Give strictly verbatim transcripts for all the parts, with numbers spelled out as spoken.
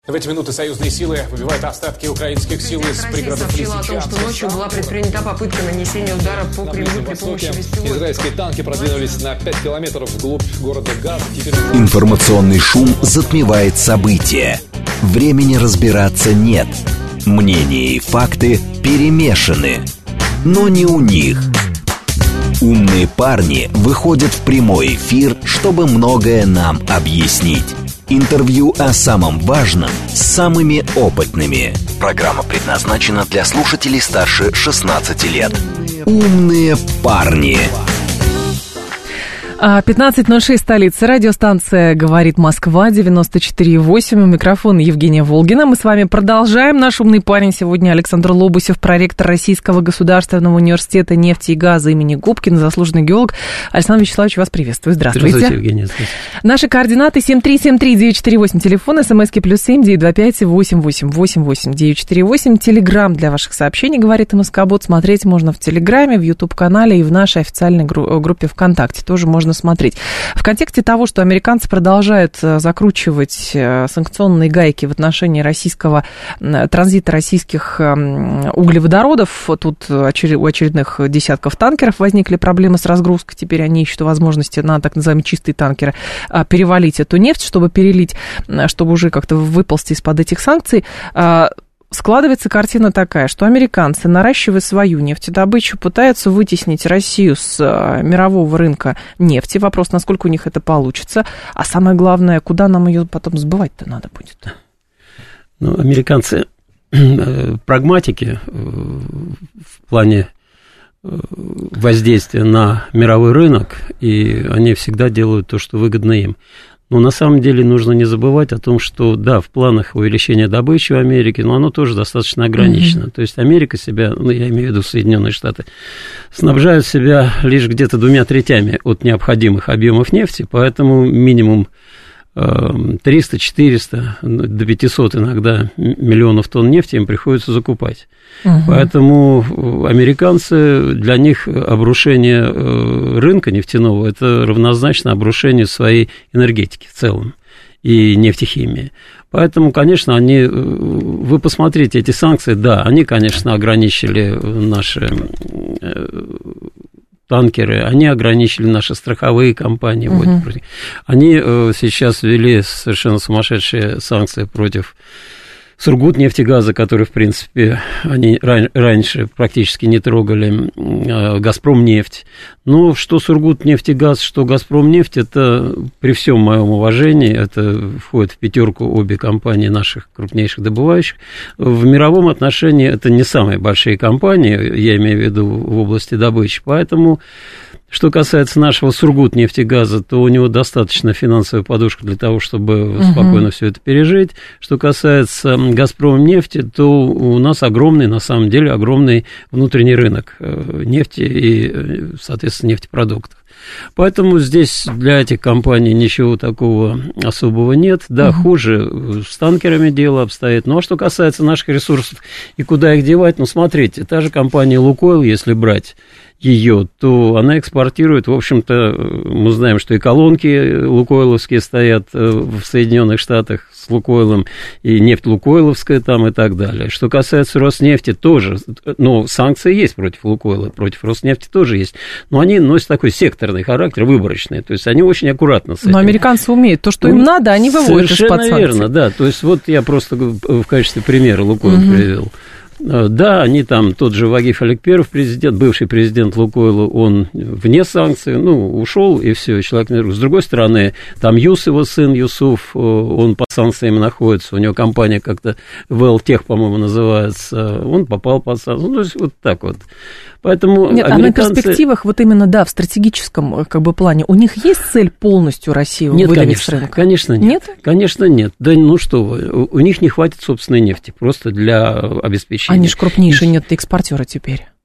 В эти минуты союзные силы выбивают остатки украинских сил из пригородов сообщила о том, что ночью была предпринята попытка нанесения удара по Кремлю при помощи беспилотников. Израильские танки продвинулись на пять километров вглубь города Газа. Теперь... Информационный шум затмевает события. Времени разбираться нет. Мнения и факты перемешаны. Но не у них. Умные парни выходят в прямой эфир, чтобы многое нам объяснить. Интервью о самом важном с самыми опытными. Программа предназначена для слушателей старше шестнадцати лет. Умные парни. пятнадцать ноль шесть, столица. Радиостанция «Говорит Москва», девяносто четыре и восемь. У микрофона Евгения Волгина. Мы с вами продолжаем. Наш умный парень сегодня Александр Лобусев, проректор Российского государственного университета нефти и газа имени Губкина, заслуженный геолог. Александр Вячеславович, вас приветствую. Здравствуйте. Здравствуйте, Евгения. Здравствуйте. Наши координаты семь три семь три девять четыре восемь, телефон, смски плюс семь девять два пять восемь восемь восемь восемь девять четыре восемь. Телеграм для ваших сообщений, говорит МСК-бот. Смотреть можно в Телеграме, в Ютуб-канале и в нашей официальной гру- группе ВКонтакте. Тоже можно смотреть. В контексте того, что американцы продолжают закручивать санкционные гайки в отношении российского транзита российских углеводородов, тут у очередных десятков танкеров возникли проблемы с разгрузкой, теперь они ищут возможности на так называемые чистые танкеры перевалить эту нефть, чтобы перелить, чтобы уже как-то выползти из-под этих санкций. Складывается картина такая, что американцы, наращивая свою нефтедобычу, пытаются вытеснить Россию с мирового рынка нефти. Вопрос, насколько у них это получится. А самое главное, куда нам ее потом сбывать-то надо будет? Ну, американцы прагматики в плане воздействия на мировой рынок, и они всегда делают то, что выгодно им. Но на самом деле нужно не забывать о том, что, да, в планах увеличения добычи в Америке, но оно тоже достаточно ограничено. Mm-hmm. То есть Америка себя, ну, я имею в виду Соединенные Штаты, снабжают себя лишь где-то двумя третями от необходимых объемов нефти, поэтому минимум триста-четыреста, до пятисот иногда миллионов тонн нефти им приходится закупать. Uh-huh. Поэтому американцы, для них обрушение рынка нефтяного – это равнозначно обрушению своей энергетики в целом и нефтехимии. Поэтому, конечно, они, вы посмотрите, эти санкции, да, они, конечно, ограничили наши танкеры, они ограничили наши страховые компании. Uh-huh. Вот, они сейчас ввели совершенно сумасшедшие санкции против Сургутнефтегаза, который, в принципе, они раньше практически не трогали, Газпромнефть. Но что Сургутнефтегаз, что Газпромнефть, это при всем моем уважении, это входит в пятерку обе компании наших крупнейших добывающих. В мировом отношении это не самые большие компании, я имею в виду в области добычи, поэтому... Что касается нашего Сургутнефтегаза, то у него достаточно финансовой подушки для того, чтобы uh-huh. спокойно все это пережить. Что касается Газпромнефти, то у нас огромный, на самом деле, огромный внутренний рынок нефти и, соответственно, нефтепродуктов. Поэтому здесь для этих компаний ничего такого особого нет. Да, uh-huh. хуже с танкерами дело обстоит. Ну, а что касается наших ресурсов и куда их девать, ну, смотрите, та же компания «Лукойл», если брать ее, то она экспортирует, в общем-то, мы знаем, что и колонки лукойловские стоят в Соединенных Штатах с Лукойлом, и нефть лукойловская там и так далее. Что касается Роснефти, тоже, ну, санкции есть против Лукойла, против Роснефти тоже есть, но они носят такой секторный характер, выборочный, то есть они очень аккуратно с этим. Но американцы умеют, то, что им надо, они выводят из-под санкций. Совершенно верно, да, то есть вот я просто в качестве примера Лукойл угу. привел. Да, они там, тот же Вагиф Аликперов, президент, бывший президент Лукойла, он вне санкций, ну, ушел, и все, человек не... С другой стороны, там Юс, его сын Юсуф, он под санкциями находится, у него компания как-то Велтех, по-моему, называется, он попал под санкции, ну, то есть вот так вот. Поэтому Нет, американцы... а на перспективах, вот именно, да, в стратегическом как бы плане, у них есть цель полностью Россию нет, выдавить конечно, с рынка? Конечно, нет. Нет? Конечно, нет. Да ну что вы, у них не хватит собственной нефти просто для обеспечения. Они же крупнейшие нет экспортеры теперь.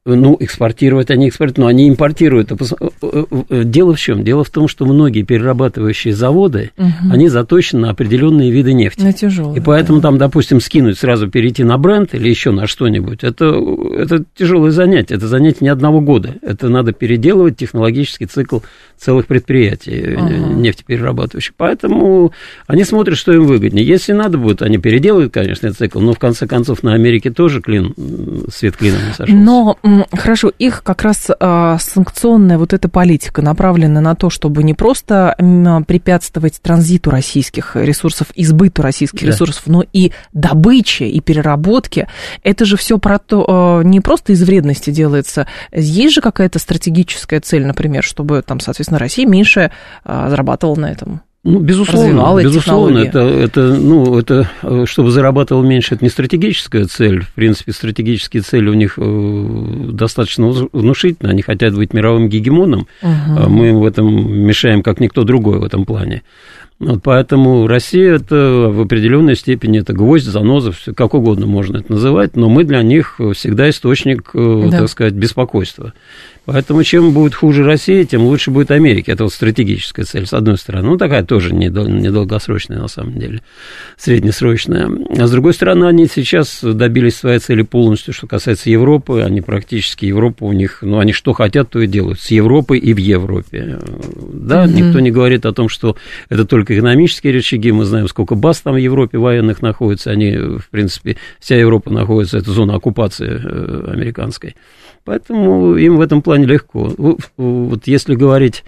Ну, экспортировать они экспортируют, но они импортируют. Дело в чем? Дело в том, что многие перерабатывающие заводы, угу. они заточены на определенные виды нефти. На тяжелые. И поэтому да. там, допустим, скинуть, сразу перейти на бренд или еще на что-нибудь, это, это тяжелое занятие. Это занятие не одного года. Это надо переделывать технологический цикл целых предприятий ага. нефтеперерабатывающих. Поэтому они смотрят, что им выгоднее. Если надо будет, они переделают, конечно, этот цикл, но в конце концов на Америке тоже клин, свет клином не сошелся. Но хорошо, их как раз а, санкционная вот эта политика направлена на то, чтобы не просто препятствовать транзиту российских ресурсов, избыту российских да. ресурсов, но и добыче, и переработке. Это же все про то, а, не просто из вредности делается. Есть же какая-то стратегическая цель, например, чтобы там, соответственно, Россия меньше а, зарабатывала на этом? Ну, безусловно, безусловно, это, это, ну, это, чтобы зарабатывал меньше, это не стратегическая цель. В принципе, стратегические цели у них достаточно внушительны. Они хотят быть мировым гегемоном. Uh-huh. Мы им в этом мешаем, как никто другой в этом плане. Вот поэтому Россия это в определенной степени это гвоздь, заноза, как угодно можно это называть, но мы для них всегда источник, да. так сказать, беспокойства. Поэтому чем будет хуже Россия, тем лучше будет Америка. Это вот стратегическая цель, с одной стороны. Ну, такая тоже недолгосрочная, на самом деле, среднесрочная. А с другой стороны, они сейчас добились своей цели полностью, что касается Европы. Они практически, Европа у них, ну, они что хотят, то и делают. С Европой и в Европе. Да, mm-hmm. никто не говорит о том, что это только экономические рычаги. Мы знаем, сколько баз там в Европе военных находится. Они, в принципе, вся Европа находится, это зона оккупации американской. Поэтому им в этом плане легко. Вот если говорить,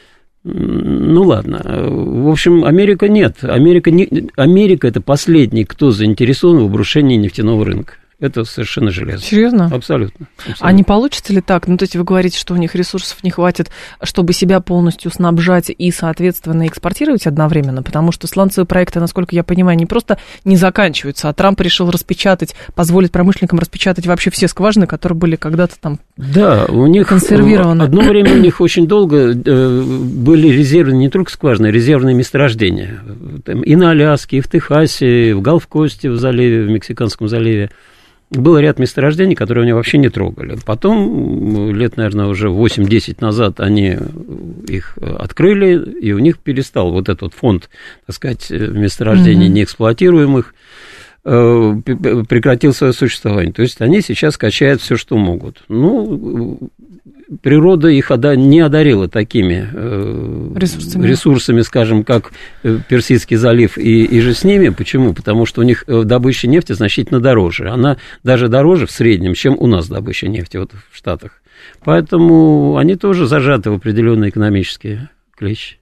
ну ладно, в общем, Америка нет. Америка, не, Америка это последний, кто заинтересован в обрушении нефтяного рынка. Это совершенно железно. Серьезно? Абсолютно, абсолютно. А не получится ли так? Ну, то есть вы говорите, что у них ресурсов не хватит, чтобы себя полностью снабжать и, соответственно, экспортировать одновременно? Потому что сланцевые проекты, насколько я понимаю, не просто не заканчиваются, а Трамп решил распечатать, позволить промышленникам распечатать вообще все скважины, которые были когда-то там да, у них консервированы. Одно время у них очень долго были резервы, не только скважины, а резервные месторождения. И на Аляске, и в Техасе, и в Галф-Косте в заливе, в Мексиканском заливе. Был ряд месторождений, которые они вообще не трогали. Потом, лет, наверное, уже восемь-десять назад они их открыли, и у них перестал вот этот фонд, так сказать, месторождений mm-hmm. неэксплуатируемых, прекратил свое существование. То есть они сейчас качают все, что могут. Ну, природа их не одарила такими ресурсами, ресурсами скажем, как Персидский залив и, и же с ними. Почему? Потому что у них добыча нефти значительно дороже. Она даже дороже в среднем, чем у нас добыча нефти вот в Штатах. Поэтому они тоже зажаты в определенные экономические клещи.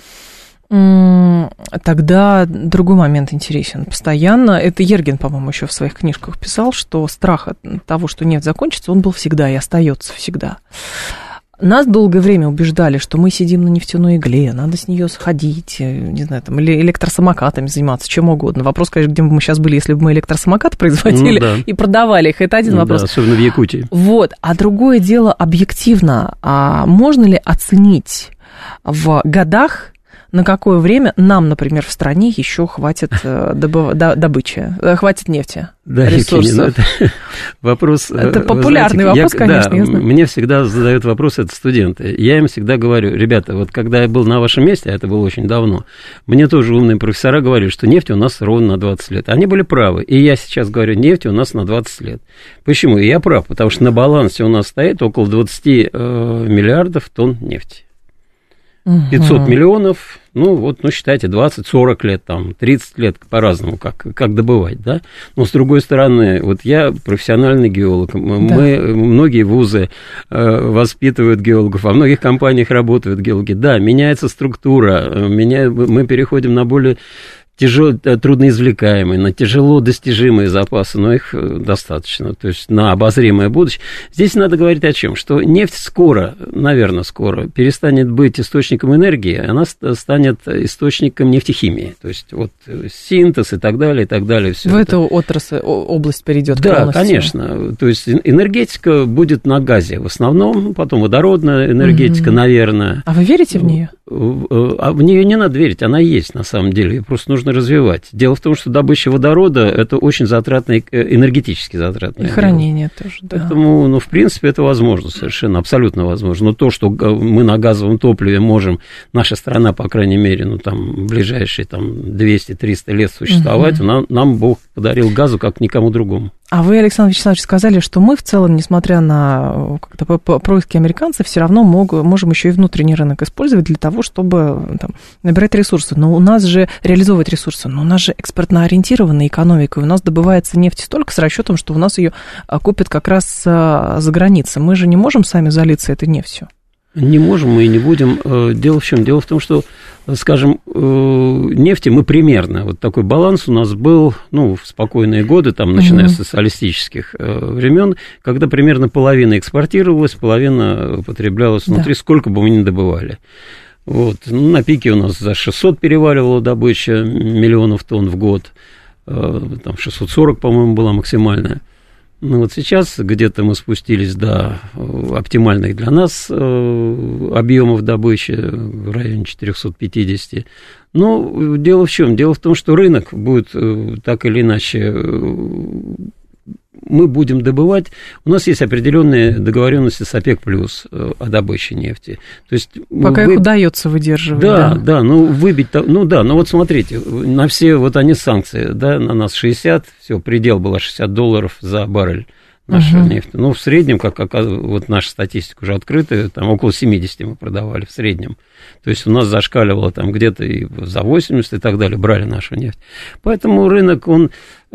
Тогда другой момент интересен. Постоянно, это Ергин, по-моему, еще в своих книжках писал, что страх от того, что нефть закончится, он был всегда и остается всегда. Нас долгое время убеждали, что мы сидим на нефтяной игле, надо с нее сходить, не знаю, там, или электросамокатами заниматься, чем угодно. Вопрос, конечно, где бы мы сейчас были, если бы мы электросамокаты производили ну, да. и продавали их, это один ну, вопрос. Да, особенно в Якутии. Вот, а другое дело объективно, а можно ли оценить в годах, на какое время нам, например, в стране еще хватит добыв... добычи, хватит нефти, да, ресурсов? Это вопрос... Это популярный знаете, вопрос, я, конечно, да, я знаю. Мне всегда задают вопрос это студенты. Я им всегда говорю, ребята, вот когда я был на вашем месте, а это было очень давно, мне тоже умные профессора говорили, что нефть у нас ровно на двадцать лет. Они были правы. И я сейчас говорю, нефть у нас на двадцать лет. Почему? И я прав, потому что на балансе у нас стоит около двадцать э, миллиардов тонн нефти. пятьсот миллионов, ну, вот, ну, считайте, двадцать-сорок лет, там, тридцать лет, по-разному, как, как добывать, да. Но, с другой стороны, вот я профессиональный геолог, мы, да. многие вузы э, воспитывают геологов, во многих компаниях работают геологи, да, меняется структура, меня, мы переходим на более... Тяжело, трудноизвлекаемые, на тяжело достижимые запасы, но их достаточно, то есть на обозримое будущее. Здесь надо говорить о чем? Что нефть скоро, наверное, скоро перестанет быть источником энергии, она станет источником нефтехимии, то есть вот синтез и так далее, и так далее. Все в это. эту отрасль, область перейдет да, полностью? Конечно, то есть энергетика будет на газе в основном, потом водородная энергетика, угу. наверное. А вы верите в нее? А в нее не надо верить, она есть на самом деле, ее просто нужно развивать. Дело в том, что добыча водорода – это очень затратное, энергетически затратное. И хранение дело. Тоже, да. Поэтому, ну, в принципе, это возможно совершенно, абсолютно возможно. Но то, что мы на газовом топливе можем, наша страна, по крайней мере, ну, там, ближайшие там, двести-триста лет существовать, угу. нам, нам Бог подарил газу, как никому другому. А вы, Александр Вячеславович, сказали, что мы в целом, несмотря на как-то происки американцев, все равно мог, можем еще и внутренний рынок использовать для того, чтобы там, набирать ресурсы. Но у нас же реализовывать ресурсы, но у нас же экспортно ориентированная экономика, и у нас добывается нефть столько с расчетом, что у нас ее купят как раз за границей. Мы же не можем сами залиться этой нефтью. Не можем мы и не будем. Дело в чем? Дело в том, что, скажем, нефти мы примерно, вот такой баланс у нас был, ну, в спокойные годы, там, начиная mm-hmm. с социалистических времен, когда примерно половина экспортировалась, половина потреблялась внутри, да. сколько бы мы ни добывали. Вот. Ну, на пике у нас за шестьсот переваливала добыча миллионов тонн в год, там шестьсот сорок, по-моему, была максимальная. Ну вот сейчас где-то мы спустились до оптимальных для нас объемов добычи в районе четыреста пятьдесят. Но дело в чем? Дело в том, что рынок будет так или иначе, мы будем добывать. У нас есть определенные договоренности с ОПЕК плюс о добыче нефти. То есть пока вы... их удается выдерживать. Да, да, да, ну выбить, ну да, ну вот смотрите, на все вот они санкции, да, на нас шестьдесят, все, предел было шестьдесят долларов за баррель наша uh-huh. нефть. Ну, в среднем, как вот наша статистика уже открытая, там около семьдесят мы продавали в среднем. То есть у нас зашкаливало там где-то и за восемьдесят и так далее, брали нашу нефть. Поэтому рынок, он, э,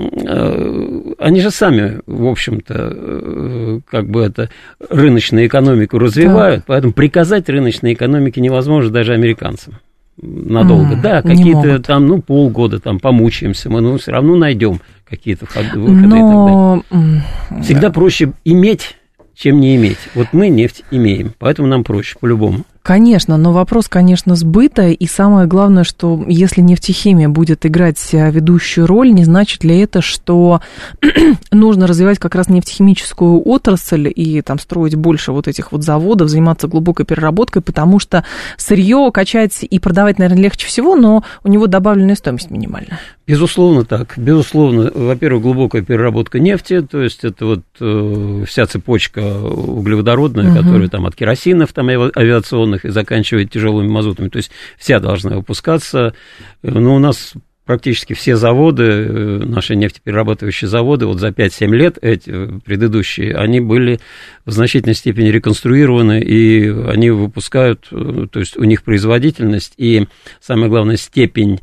э, они же сами, в общем-то, э, как бы это, рыночную экономику развивают, да. поэтому приказать рыночной экономике невозможно даже американцам. Надолго. Mm, да, какие-то там, ну, полгода там помучаемся, мы, ну, все равно найдем какие-то выходы Но... и так далее. Всегда проще иметь, чем не иметь. Вот мы нефть имеем, поэтому нам проще по-любому. Конечно, но вопрос, конечно, сбыта, и самое главное, что если нефтехимия будет играть ведущую роль, не значит ли это, что нужно развивать как раз нефтехимическую отрасль и там строить больше вот этих вот заводов, заниматься глубокой переработкой, потому что сырье качать и продавать, наверное, легче всего, но у него добавленная стоимость минимальная. Безусловно так, безусловно. Во-первых, глубокая переработка нефти, то есть это вот э, вся цепочка углеводородная, угу. которая там от керосинов, там авиационных, и заканчивает тяжелыми мазутами. То есть вся должна выпускаться. Но у нас практически все заводы, наши нефтеперерабатывающие заводы, вот за пять-семь лет эти предыдущие, они были в значительной степени реконструированы, и они выпускают, то есть у них производительность и, самое главное, степень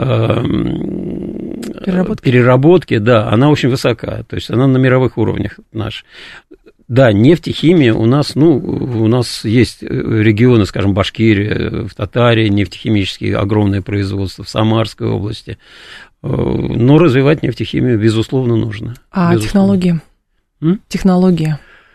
переработки. переработки, да, она очень высока. То есть она на мировых уровнях наша. Да, нефтехимия у нас, ну, у нас есть регионы, скажем, Башкирия, в Татарии нефтехимические огромные производства, в Самарской области, но развивать нефтехимию, безусловно, нужно. А безусловно. Технологии? М? Технологии?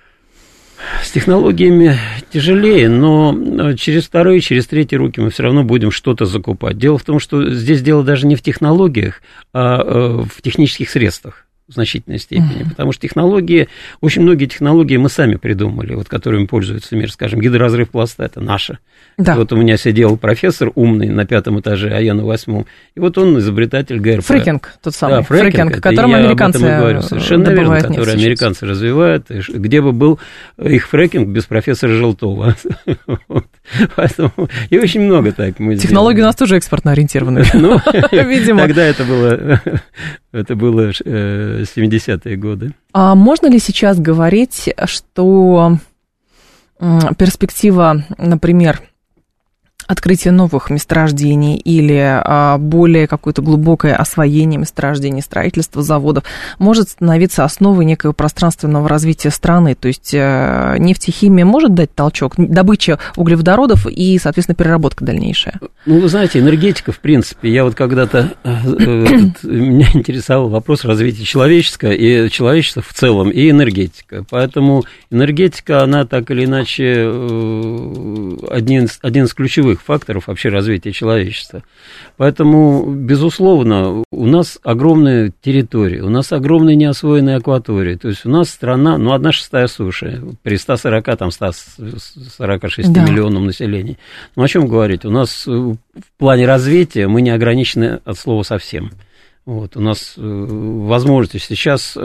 С технологиями тяжелее, но через вторые, через третьи руки мы все равно будем что-то закупать. Дело в том, что здесь дело даже не в технологиях, а в технических средствах. В значительной степени, uh-huh. потому что технологии, очень многие технологии мы сами придумали, вот которыми пользуется мир, скажем, гидроразрыв пласта, это наше. Да. Вот у меня сидел профессор умный на пятом этаже, а я на восьмом, и вот он изобретатель ГРП. Фрекинг, тот самый, да, фрекинг, фрекинг которым американцы говорю. Совершенно верно, который американцы сейчас. развивают, где бы был их фрекинг без профессора Желтова. Поэтому, и очень много так мы Технологии у нас тоже экспортно ориентированы. Ну, видимо. Тогда это было, это было семидесятые годы. А можно ли сейчас говорить, что перспектива, например, открытие новых месторождений или а, более какое-то глубокое освоение месторождений, строительство заводов может становиться основой некого пространственного развития страны? То есть а, нефтехимия может дать толчок, добыча углеводородов и, соответственно, переработка дальнейшая? Ну, вы знаете, энергетика, в принципе, я вот когда-то, меня интересовал вопрос развития человеческого и человечества в целом, и энергетика. Поэтому энергетика, она так или иначе один из, один из ключевых ключевых факторов вообще развития человечества. Поэтому, безусловно, у нас огромные территории, у нас огромные неосвоенные акватории. То есть у нас страна, ну, одна шестая суши при ста сорока, там, ста сорока шести да. миллионам населения. Ну, о чем говорить? У нас в плане развития мы не ограничены от слова совсем. Вот, у нас э, возможности. Сейчас э,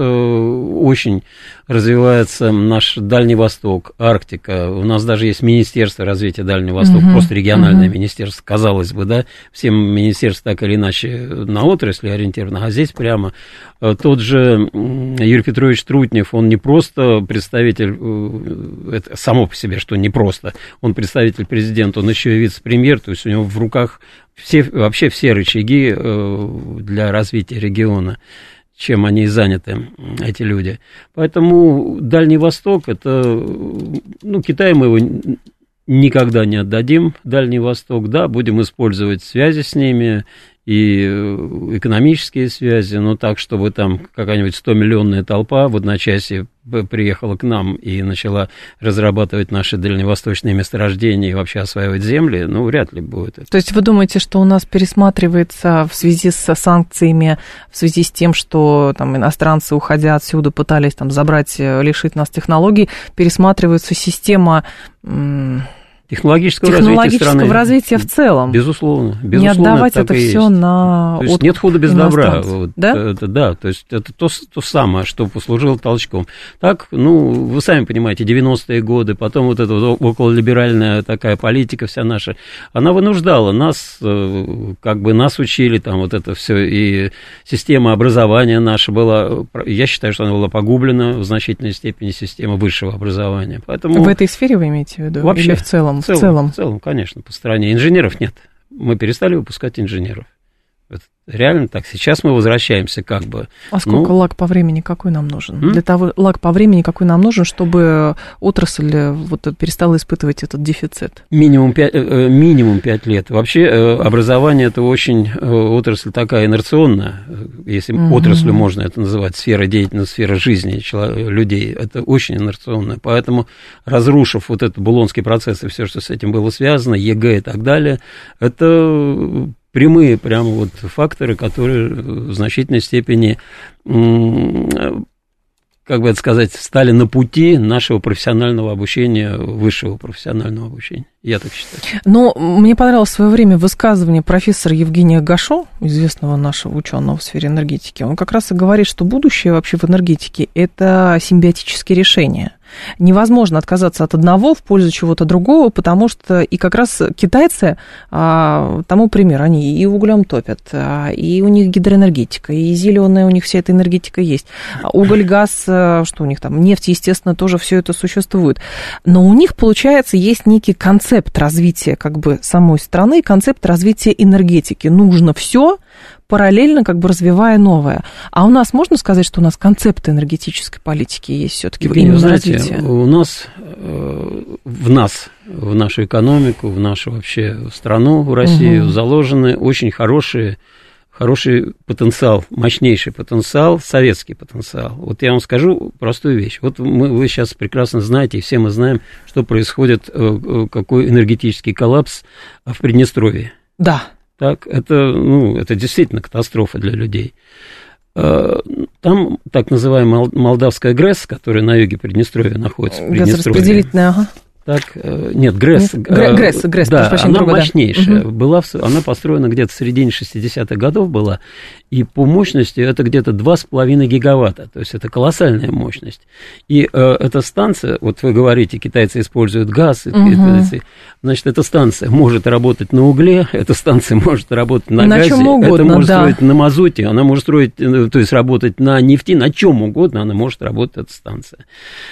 очень развивается наш Дальний Восток, Арктика. У нас даже есть Министерство развития Дальнего Востока, uh-huh. просто региональное uh-huh. министерство, казалось бы, да, всем министерства так или иначе на отрасли ориентировано, а здесь прямо э, тот же Юрий Петрович Трутнев, он не просто представитель, э, это само по себе, что не просто, он представитель президента, он еще и вице-премьер, то есть у него в руках все, вообще все рычаги для развития региона, чем они заняты, эти люди. Поэтому Дальний Восток, это, ну, Китай мы его никогда не отдадим, Дальний Восток, да, будем использовать связи с ними, и экономические связи, но так, чтобы там какая-нибудь сто-миллионная толпа в одночасье приехала к нам и начала разрабатывать наши дальневосточные месторождения и вообще осваивать земли, ну, вряд ли будет это. То есть вы думаете, что у нас пересматривается в связи с санкциями, в связи с тем, что там иностранцы, уходя отсюда, пытались там забрать, лишить нас технологий, пересматривается система... М- Технологического, Технологического развития, развития в целом. Безусловно. безусловно не отдавать это все на... То есть нет худа без добра. Вот, да? Это, да, то есть это то, то самое, что послужило толчком. Так, ну, вы сами понимаете, девяностые годы, потом вот эта вот окололиберальная такая политика вся наша, она вынуждала нас, как бы нас учили, там вот это все, и система образования наша была, я считаю, что она была погублена в значительной степени, система высшего образования. Поэтому... В этой сфере вы имеете в виду? Вообще, или в целом? В целом, в целом, в целом, конечно, по стране. Инженеров нет. Мы перестали выпускать инженеров. Это реально так. Сейчас мы возвращаемся как бы... А сколько ну, лаг по времени какой нам нужен? М? Для того, лаг по времени какой нам нужен, чтобы отрасль вот, перестала испытывать этот дефицит? Минимум пять, минимум пять лет. Вообще образование – это очень отрасль такая инерционная, если угу. отраслью можно это называть, сфера деятельности, сфера жизни людей. Это очень инерционная. Поэтому, разрушив вот этот Булонский процесс и все, что с этим было связано, ЕГЭ и так далее, это... прямые прямо вот факторы, которые в значительной степени, как бы это сказать, стали на пути нашего профессионального обучения, высшего профессионального обучения. Я так считаю. Но мне понравилось в свое время высказывание профессора Евгения Гашо, известного нашего ученого в сфере энергетики. Он как раз и говорит, что будущее вообще в энергетике – это симбиотические решения. Невозможно отказаться от одного в пользу чего-то другого, потому что и как раз китайцы, а, тому пример, они и углем топят, а, и у них гидроэнергетика, и зеленая у них вся эта энергетика есть. Уголь, газ, что у них там, нефть, естественно, тоже все это существует. Но у них, получается, есть некий концепт развития как бы самой страны, концепт развития энергетики. Нужно все параллельно как бы развивая новое. А у нас можно сказать, что у нас концепт энергетической политики есть все-таки именно знаете, развитие? У нас, в нас, в нашу экономику, в нашу вообще страну, в Россию, угу. заложены очень хорошие, хороший потенциал, мощнейший потенциал, советский потенциал. Вот я вам скажу простую вещь. Вот мы, вы сейчас прекрасно знаете, и все мы знаем, что происходит, какой энергетический коллапс в Приднестровье. Да. Так, это, ну, это действительно катастрофа для людей. Там так называемая Молдавская ГРЭС, которая на юге Приднестровья находится. Газораспределительная, ага. Так, нет, ГРЭС, нет, ГРЭС, ГРЭС, да, она другой, мощнейшая. Да. Была, она построена где-то в середине шестидесятых годов была, и по мощности это где-то два с половиной гигаватта, то есть это колоссальная мощность. И э, эта станция, вот вы говорите, китайцы используют газ, угу. и, значит, эта станция может работать на угле, эта станция может работать на, на газе, чем угодно, это может да. строить на мазуте, она может строить, то есть работать на нефти, на чем угодно она может работать, эта станция.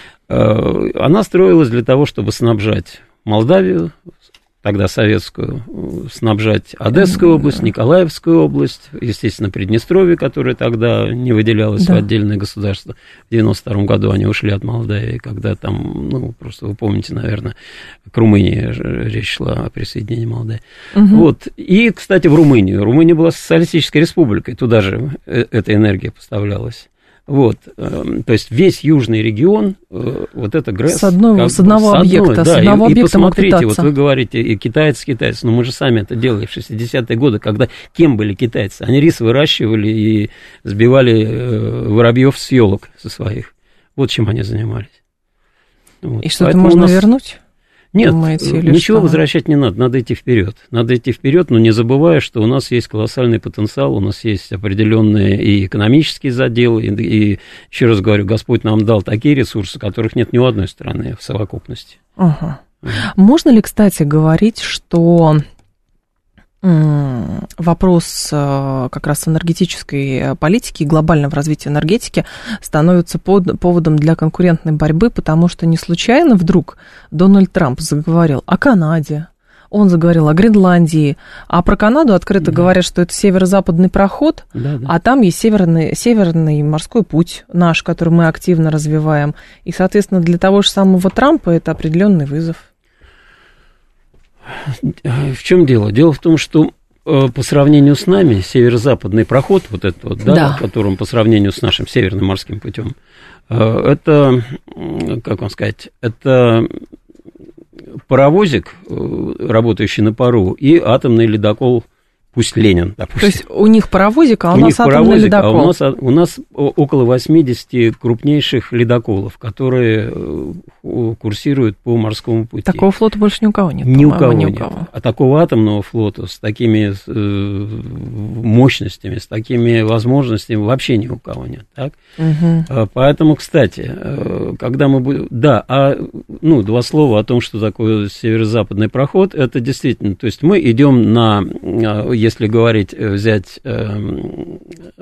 Она строилась для того, чтобы снабжать Молдавию, тогда советскую, снабжать Одесскую область, Николаевскую область, естественно, Приднестровье, которое тогда не выделялось да. в отдельное государство. В девяносто втором году они ушли от Молдавии, когда там, ну, просто вы помните, наверное, к Румынии речь шла о присоединении Молдавии. Угу. Вот. И, кстати, в Румынию. Румыния была социалистической республикой, туда же эта энергия поставлялась. Вот, то есть весь южный регион, вот это ГРЭС... С, одной, с одного с объекта, одной, да, с одного и, объекта. И посмотрите, вот вы говорите, и китайцы, китайцы, но мы же сами это делали в шестидесятые годы, когда кем были китайцы? Они рис выращивали и сбивали воробьев с елок со своих. Вот чем они занимались. Вот. И что-то можно нас... вернуть? Нет, думаете, ничего что? возвращать не надо, надо идти вперед. Надо идти вперед, но не забывая, что у нас есть колоссальный потенциал, у нас есть определенные и экономические заделы, и, и еще раз говорю, Господь нам дал такие ресурсы, которых нет ни у одной страны в совокупности. Ага. Можно ли, кстати, говорить, что вопрос как раз энергетической политики и глобального развития энергетики становится под, поводом для конкурентной борьбы, потому что не случайно вдруг Дональд Трамп заговорил о Канаде, он заговорил о Гренландии, а про Канаду открыто да. говорят, что это северо-западный проход, да, да. а там есть северный, северный морской путь наш, который мы активно развиваем, и, соответственно, для того же самого Трампа это определенный вызов. В чем дело? Дело в том, что э, по сравнению с нами северо-западный проход, вот этот вот, да, да. которым по сравнению с нашим северным морским путем, э, это, как вам сказать, это паровозик, э, работающий на пару, и атомный ледокол, пусть Ленин, допустим. То есть у них паровозик, а у, у нас атомный паровозик, ледокол. А у нас, у нас около восьмидесяти крупнейших ледоколов, которые курсируют по морскому пути. Такого флота больше ни у кого нет. Ни у кого ни нет. У кого. А такого атомного флота с такими мощностями, с такими возможностями вообще ни у кого нет. Так? Угу. Поэтому, кстати, когда мы будем... Да, а, ну, два слова о том, что такое северо-западный проход, это действительно... То есть мы идем на... Если говорить, взять э,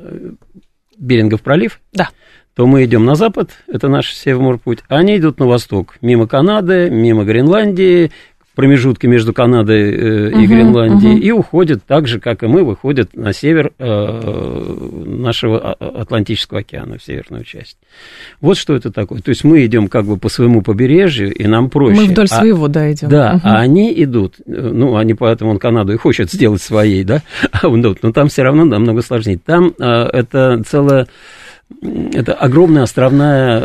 Берингов пролив, да. то мы идем на запад, это наш Севморпуть, а они идут на восток, мимо Канады, мимо Гренландии, промежутки между Канадой э, и uh-huh, Гренландией, uh-huh. и уходят так же, как и мы, выходят на север э, нашего Атлантического океана, в северную часть. Вот что это такое. То есть мы идем как бы по своему побережью, и нам проще. Мы вдоль а, своего, да, идем. Да, uh-huh. а они идут, ну, они поэтому он Канаду и хочет сделать своей, да, но там все равно намного сложнее. Там э, это целая... Это огромная островная,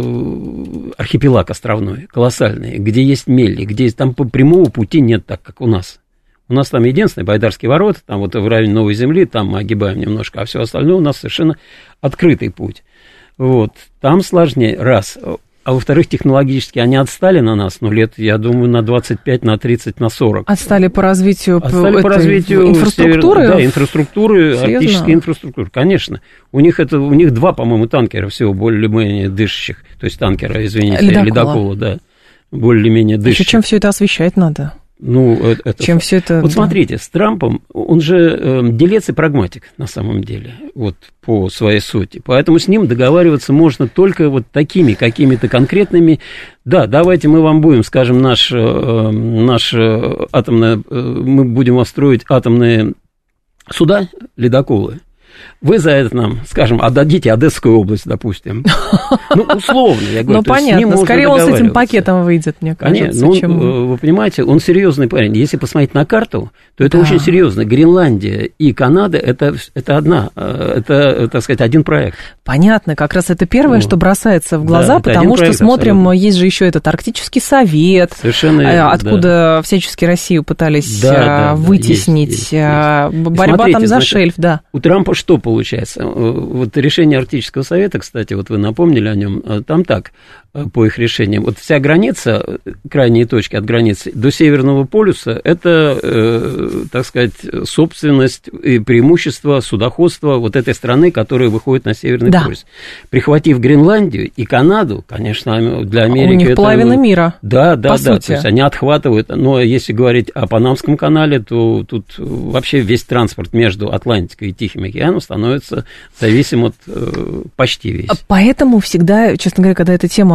э, архипелаг островной, колоссальный, где есть мели, где есть, там прямого пути нет, так как у нас. У нас там единственный Байдарские ворота, там вот в районе Новой Земли, там мы огибаем немножко, а все остальное у нас совершенно открытый путь. Вот, там сложнее, раз. А во-вторых, технологически они отстали на нас, ну, лет, я думаю, на двадцать пять, на тридцать, на сорок. Отстали по развитию, отстали по развитию инфраструктуры? Север... Да, инфраструктуры, серьезно? Арктической инфраструктуры, конечно. У них, это, у них два, по-моему, танкера всего более-менее дышащих, то есть танкера, извините, ледокола, ледокола да, более-менее дышащих. Еще чем все это освещать надо? Ну, это... Чем все это... Вот да. смотрите, с Трампом, он же э, делец и прагматик, на самом деле, вот по своей сути. Поэтому с ним договариваться можно только вот такими какими-то конкретными... Да, давайте мы вам будем, скажем, наш, э, наш э, атомное... Э, мы будем вам строить атомные суда, ледоколы. Вы за это нам, скажем, отдадите Одесскую область, допустим. Ну, условно, я говорю. Ну, понятно, скорее он с этим пакетом выйдет, мне кажется. Ну, чем... вы понимаете, он серьезный парень. Если посмотреть на карту, то это да. очень серьезно. Гренландия и Канада это, это одна, это, так сказать, один проект. Понятно, как раз это первое, ну, что бросается в глаза, да, потому что проект, смотрим, абсолютно. Есть же еще этот Арктический совет, совершенно, откуда да. всячески Россию пытались да, да, вытеснить, есть, есть, есть. борьба смотрите, там за значит, шельф, да. У Трампа что получается? Вот решение Арктического совета, кстати, вот вы напомнили о нем, там так, по их решениям, вот вся граница, крайние точки от границы до Северного полюса, это, э, так сказать, собственность и преимущество судоходства вот этой страны, которая выходит на Северный да. полюс. Прихватив Гренландию и Канаду, конечно, для Америки... У них это, половина мира, Да, да, по да, сути. То есть они отхватывают, но если говорить о Панамском канале, то тут вообще весь транспорт между Атлантикой и Тихим океаном становится зависим от э, почти весь. Поэтому всегда, честно говоря, когда эта тема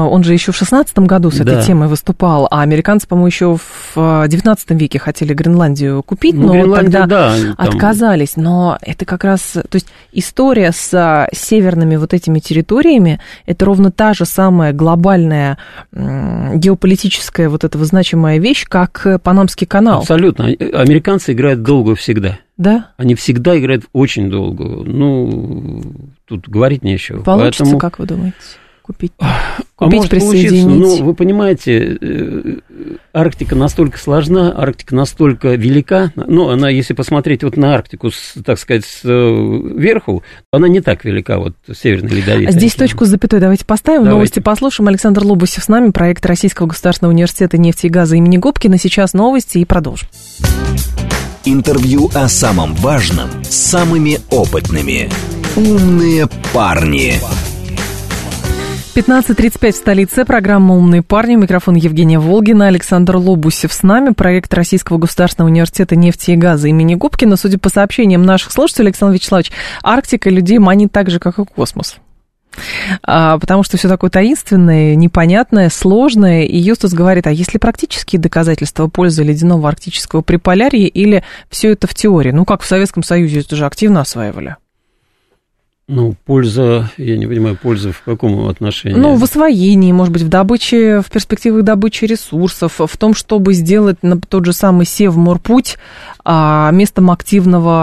он же еще в шестнадцатом году с этой Да. темой выступал, а американцы, по-моему, еще в девятнадцатом веке хотели Гренландию купить, Ну, но Гренландия, тогда да, там- отказались. Но это как раз, то есть история с северными вот этими территориями, это ровно та же самая глобальная м, геополитическая вот эта значимая вещь, как Панамский канал. Абсолютно. Американцы играют долго всегда. Да? Они всегда играют очень долго. Ну, тут говорить нечего. Получится, Поэтому... как вы думаете? Купить, А купить, может получиться, присоединить. ну, вы понимаете, э, Арктика настолько сложна, Арктика настолько велика, ну, она, если посмотреть вот на Арктику, с, так сказать, сверху, она не так велика, вот, Северный Ледовитый. А здесь точку с запятой давайте поставим, Давайте. новости послушаем. Александр Лобусев с нами, проект Российского государственного университета нефти и газа имени Губкина. Сейчас новости и продолжим. Интервью о самом важном с самыми опытными. «Умные парни». пятнадцать тридцать пять в столице. Программа «Умные парни». Микрофон Евгения Волгина. Александр Лобусев с нами. Проект Российского государственного университета нефти и газа имени Губкина. Судя по сообщениям наших слушателей, Александр Вячеславович, Арктика людей манит так же, как и космос. А, потому что все такое таинственное, непонятное, сложное. И Юстус говорит, а есть ли практические доказательства пользы ледяного арктического приполярья или все это в теории? Ну, как в Советском Союзе это же активно осваивали. Ну, польза, я не понимаю, польза в каком отношении? Ну, в освоении, может быть, в добыче, в перспективах добычи ресурсов, в том, чтобы сделать тот же самый Севморпуть местом активного,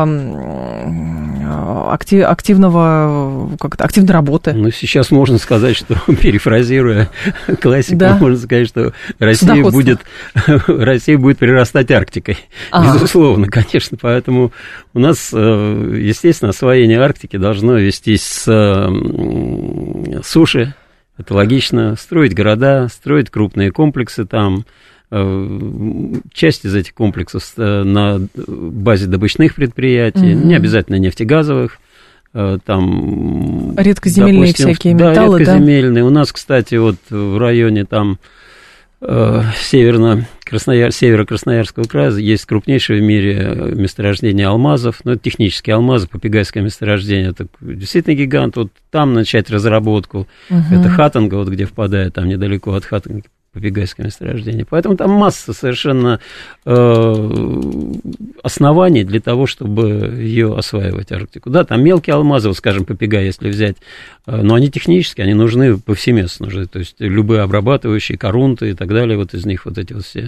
актив, активного, как это, активной работы. Ну, сейчас можно сказать, что, перефразируя классику, Да. можно сказать, что Россия будет, Россия будет прирастать Арктикой. А. Безусловно, конечно. Поэтому у нас, естественно, освоение Арктики должно вестись с суши. Это логично. Строить города, строить крупные комплексы там. Часть из этих комплексов на базе добычных предприятий, mm-hmm. не обязательно нефтегазовых, там... Редкоземельные допустим, всякие да, металлы, редкоземельные. Да? У нас, кстати, вот в районе там северно-краснояр... северо-красноярского края есть крупнейшее в мире месторождение алмазов, ну, это технические алмазы, Попегайское месторождение, это действительно гигант, вот там начать разработку, uh-huh. это Хаттанга, вот где впадает, там недалеко от Хаттанги, Попегайское месторождение, поэтому там масса совершенно э, оснований для того, чтобы ее осваивать, Арктику. Да, там мелкие алмазы, вот, скажем, Попегай, если взять, э, но они технические, они нужны повсеместно, нужны, то есть любые обрабатывающие, корунты и так далее, вот из них вот эти вот все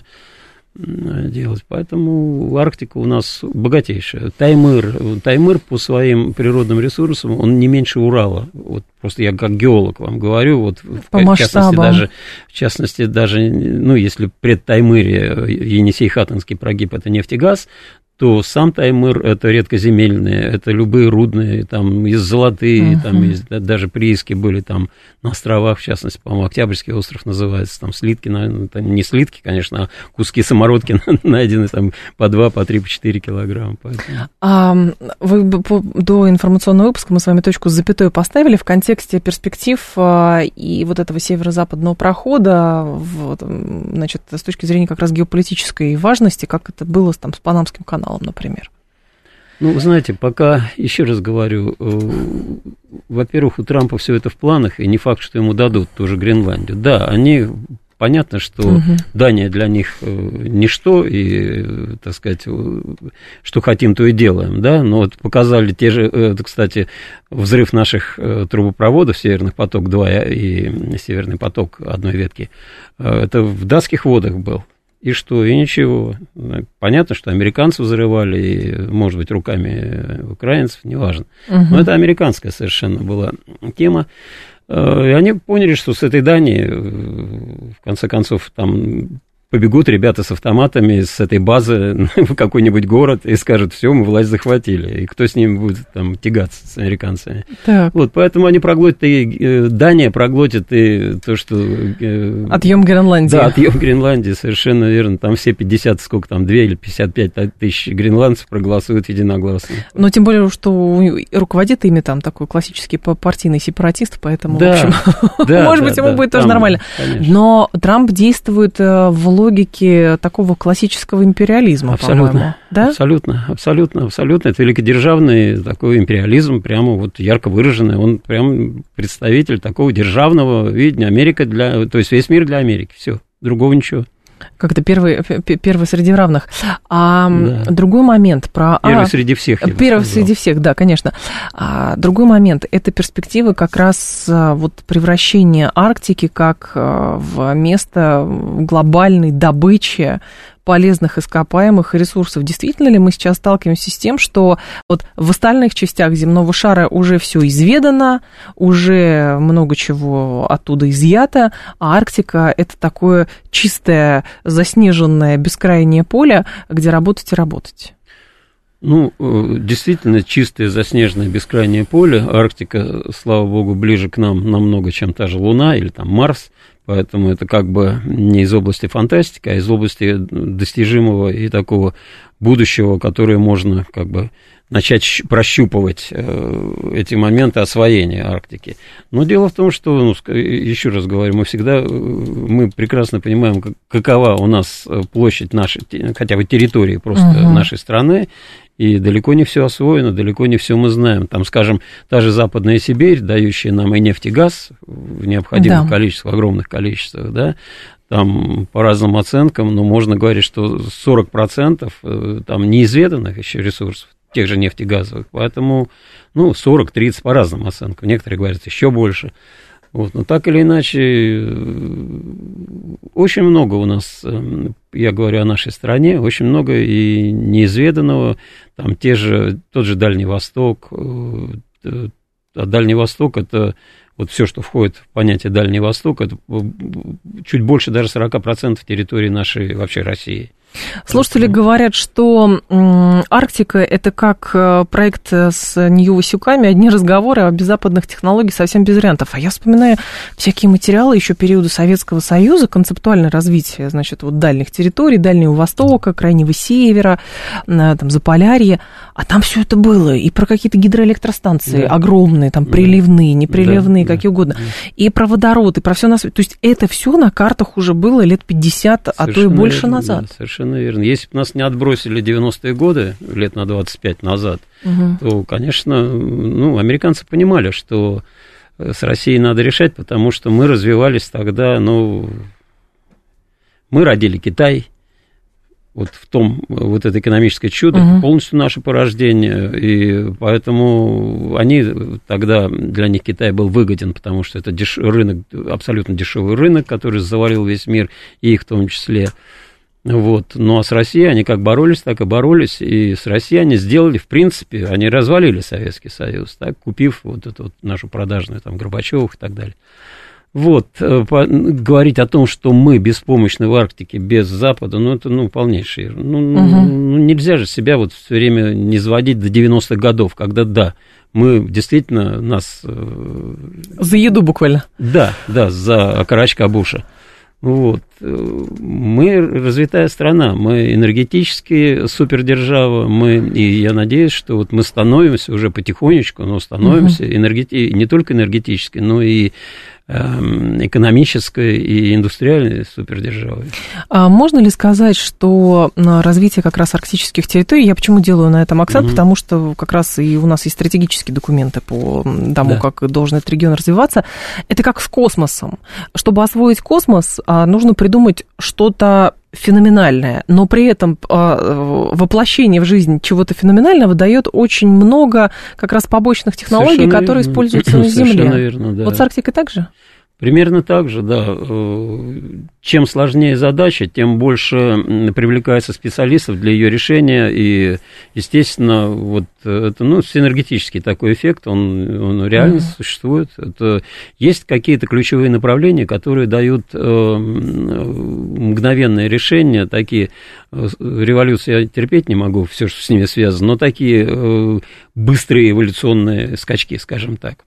делать. Поэтому Арктика у нас богатейшая. Таймыр, Таймыр по своим природным ресурсам, он не меньше Урала. Вот просто я как геолог вам говорю, вот по в масштабам. частности даже, в частности даже, ну, если пред Таймыре Енисей Хаттанский прогиб это нефтегаз, то сам Таймыр это редкоземельные, это любые рудные, там, из золотые, uh-huh. там, из, даже прииски были там на островах, в частности, по-моему, Октябрьский остров называется, там, слитки, ну, там, не слитки, конечно, а куски самородки найдены там по два, по три, по четыре килограмма. Поэтому... А, вы по, до информационного выпуска мы с вами точку с запятой поставили в контексте перспектив а, и вот этого северо-западного прохода, вот, значит, с точки зрения как раз геополитической важности, как это было там с Панамским каналом, например. Ну, вы знаете, пока, еще раз говорю, э, во-первых, у Трампа все это в планах, и не факт, что ему дадут тоже Гренландию. Да, они, понятно, что угу. Дания для них э, ничто, и, э, так сказать, э, что хотим, то и делаем, да, но вот показали те же, э, кстати, взрыв наших э, трубопроводов, Северный поток-два и Северный поток одной ветки, э, это в датских водах был. И что? И ничего. Понятно, что американцы взрывали, и, может быть, руками украинцев, неважно. Uh-huh. Но это американская совершенно была тема. И они поняли, что с этой Дании, в конце концов, там побегут ребята с автоматами с этой базы в какой-нибудь город и скажут, все, мы власть захватили. И кто с ними будет там тягаться, с американцами? Так. Вот, поэтому они проглотят, и Дания проглотит и то, что... Отъем Гренландии. Да, отъем Гренландии, совершенно верно. Там все пятьдесят, сколько там, два или пятьдесят пять тысяч гренландцев проголосуют единогласно. Но тем более, что руководит ими там такой классический партийный сепаратист, поэтому, да, в общем, да, может да, быть, ему да, будет тоже там, нормально. Конечно. Но Трамп действует в логике такого классического империализма, абсолютно, по-моему. Да? Абсолютно, абсолютно, абсолютно. Это великодержавный такой империализм, прямо вот ярко выраженный. Он прям представитель такого державного видения. Америка для... То есть весь мир для Америки. Все, другого ничего. Как-то первый, первый среди равных. А да. Другой момент про... Первый а, среди всех. Первый среди всех, да, конечно. А другой момент – это перспектива как раз вот превращения Арктики как в место глобальной добычи полезных ископаемых ресурсов. Действительно ли мы сейчас сталкиваемся с тем, что вот в остальных частях земного шара уже все изведано, уже много чего оттуда изъято, а Арктика – это такое чистое, заснеженное, бескрайнее поле, где работать и работать? Ну, действительно, чистое, заснеженное, бескрайнее поле. Арктика, слава богу, ближе к нам намного, чем та же Луна или там Марс. Поэтому это как бы не из области фантастики, а из области достижимого и такого будущего, которое можно как бы начать прощупывать эти моменты освоения Арктики. Но дело в том, что, ну, еще раз говорю, мы всегда, мы прекрасно понимаем, какова у нас площадь нашей, хотя бы территории просто uh-huh. нашей страны, и далеко не все освоено, далеко не все мы знаем. Там, скажем, та же Западная Сибирь, дающая нам и нефть, и газ в необходимых да. количествах, огромных количествах, да, там по разным оценкам, ну, можно говорить, что сорок процентов там неизведанных еще ресурсов, тех же нефтегазовых, поэтому, ну, сорок-тридцать по разным оценкам, некоторые говорят еще больше. Вот, но так или иначе, очень много у нас, я говорю о нашей стране, очень много и неизведанного, там те же, тот же Дальний Восток, а Дальний Восток это вот все, что входит в понятие Дальний Восток, это чуть больше даже сорок процентов территории нашей вообще России. Слушатели говорят, что Арктика – это как проект с Нью-Васюками, одни разговоры о беззападных технологиях совсем без вариантов. А я вспоминаю всякие материалы еще периода Советского Союза, концептуальное развитие, значит, вот дальних территорий, Дальнего Востока, Крайнего Севера, там, Заполярья. А там все это было. И про какие-то гидроэлектростанции да. огромные, там, приливные, неприливные, да, какие да, угодно. Да. И про водород, и про все на свете. То есть это все на картах уже было лет пятьдесят, совершенно а то и больше верно, назад. Да, совершенно верно. Если бы нас не отбросили девяностые годы, лет на двадцать пять назад, угу. то, конечно, ну, американцы понимали, что с Россией надо решать, потому что мы развивались тогда, ну, мы родили Китай, вот в том, вот это экономическое чудо, угу. полностью наше порождение, и поэтому они тогда, для них Китай был выгоден, потому что это деш... рынок, абсолютно дешевый рынок, который завалил весь мир, и их в том числе. Вот. Ну, а с Россией они как боролись, так и боролись, и с Россией они сделали, в принципе, они развалили Советский Союз, так, купив вот эту вот нашу продажную, там, Горбачевых и так далее. Вот, по, говорить о том, что мы беспомощны в Арктике без Запада, ну, это, ну, полнейшее. Ну, угу. ну, нельзя же себя вот все время не сводить до девяностых годов, когда, да, мы действительно нас... За еду буквально. Да, да, за окорочка Буша. Вот. Мы развитая страна, мы энергетические супердержава, мы, и я надеюсь, что вот мы становимся уже потихонечку, но становимся угу. энергети... не только энергетической, но и экономической и индустриальной супердержавой. А можно ли сказать, что развитие как раз арктических территорий, я почему делаю на этом акцент, mm-hmm. потому что как раз и у нас есть стратегические документы по тому, да. как должен этот регион развиваться, это как с космосом. Чтобы освоить космос, нужно придумать что-то феноменальное, но при этом воплощение в жизнь чего-то феноменального дает очень много как раз побочных технологий, совершенно которые верно. Используются на Земле. Верно, да. Вот с Арктикой так же? Примерно так же, да. Чем сложнее задача, тем больше привлекается специалистов для ее решения, и, естественно, вот это, ну, синергетический такой эффект, он, он реально mm-hmm. существует. Это, есть какие-то ключевые направления, которые дают э, мгновенные решения, такие революции я терпеть не могу, все, что с ними связано, но такие э, быстрые эволюционные скачки, скажем так.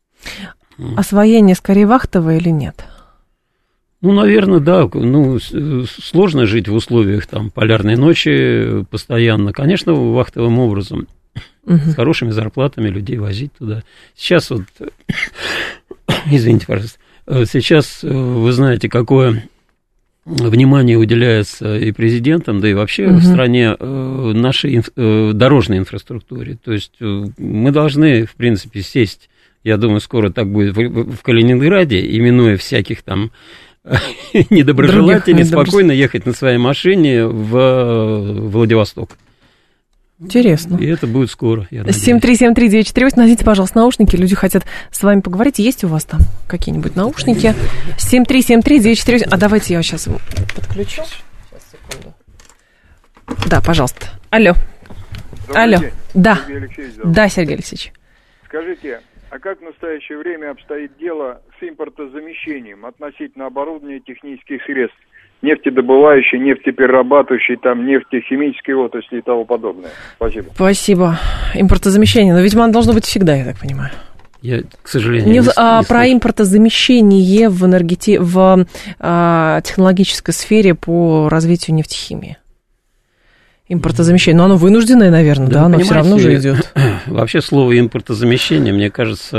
Освоение скорее вахтовое или нет? Ну, наверное, да. Ну, сложно жить в условиях там полярной ночи постоянно. Конечно, вахтовым образом. Угу. С хорошими зарплатами людей возить туда. Сейчас вот... Извините, пожалуйста. Сейчас вы знаете, какое внимание уделяется и президентом, да и вообще угу. в стране э, нашей инф, э, дорожной инфраструктуре. То есть э, мы должны, в принципе, сесть, я думаю, скоро так будет в, в Калининграде, именуя всяких там недоброжелателей, спокойно ехать на своей машине в Владивосток. Интересно. И это будет скоро, я надеюсь. семь три семь три девять четыре восемь. Найдите, пожалуйста, наушники. Люди хотят с вами поговорить. Есть у вас там какие-нибудь наушники? семь три семь три девять четыре восемь. А давайте я сейчас подключу. Сейчас, секунду. Да, пожалуйста. Алло. Добрый Алло. День. Да. Сергей Алексеевич зовут. Да, Сергей Алексеевич. Скажите, а как в настоящее время обстоит дело с импортозамещением относительно оборудования технических средств? Нефтедобывающей, нефтеперерабатывающей, там, нефтехимической отрасли и тому подобное. Спасибо. Спасибо. Импортозамещение. Но, видимо, оно должно быть всегда, я так понимаю. Я, к сожалению, не, не, а, не про слышу. импортозамещение в, энергети... в а, технологической сфере по развитию нефтехимии. Импортозамещение. Но оно вынужденное, наверное, да, да? Оно все равно же идет. Вообще слово импортозамещение, мне кажется,